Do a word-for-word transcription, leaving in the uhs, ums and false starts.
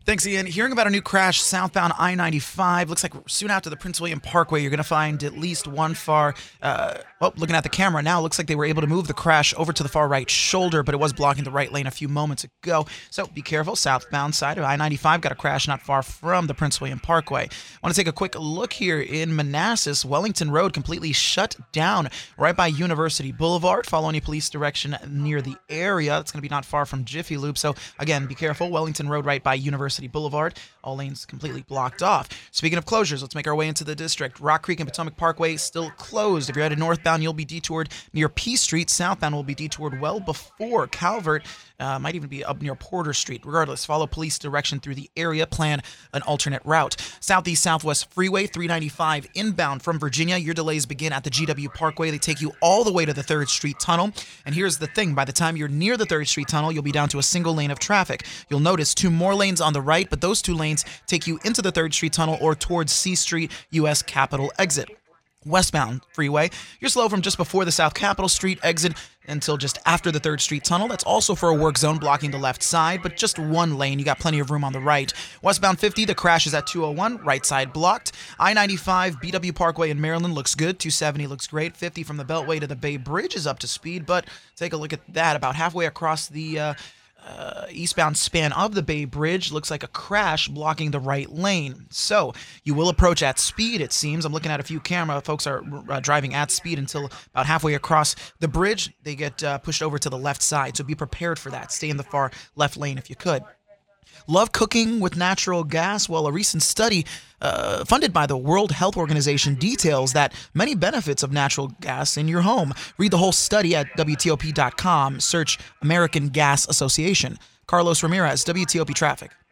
Thanks, Ian. Hearing about a new crash southbound I ninety-five. Looks like soon after the Prince William Parkway, you're going to find at least one far. Uh, well, looking at the camera now, looks like they were able to move the crash over to the far right shoulder, but it was blocking the right lane a few moments ago. So be careful. Southbound side of I ninety-five got a crash not far from the Prince William Parkway. I want to take a quick look here in Manassas. Wellington Road completely shut down right by University Boulevard. Follow any police direction near the area. It's going to be not far from Jiffy Lube. So again, be careful. Wellington Road right by University Boulevard. All lanes completely blocked off. Speaking of closures, let's make our way into the district. Rock Creek and Potomac Parkway still closed. If you're headed northbound, you'll be detoured near P Street. Southbound will be detoured well before Calvert. Uh, might even be up near Porter Street. Regardless, follow police direction through the area. Plan an alternate route. Southeast Southwest Freeway three ninety-five inbound from Virginia. Your delays begin at the G W Parkway. They take you all the way to the third Street Tunnel. And here's the thing. By the time you're near the third Street Tunnel, you'll be down to a single lane of traffic. You'll notice two more lanes on the right, but those two lanes take you into the third Street Tunnel or towards C Street, U S Capitol exit. Westbound freeway, you're slow from just before the South Capitol Street exit until just after the third Street Tunnel. That's also for a work zone blocking the left side, but just one lane. You got plenty of room on the right. Westbound fifty, the crash is at two oh one, right side blocked. I ninety-five, B W Parkway in Maryland looks good. two seventy looks great. fifty from the Beltway to the Bay Bridge is up to speed, but take a look at that. About halfway across the uh, Uh, eastbound span of the Bay Bridge, looks like a crash blocking the right lane. So you will approach at speed, it seems. I'm looking at a few camera folks are uh, driving at speed until about halfway across the bridge. They get uh, pushed over to the left side. So be prepared for that. Stay in the far left lane if you could. Love cooking with natural gas? Well, a recent study uh, funded by the World Health Organization details that many benefits of natural gas in your home. Read the whole study at W T O P dot com. Search American Gas Association. Carlos Ramirez, W T O P Traffic.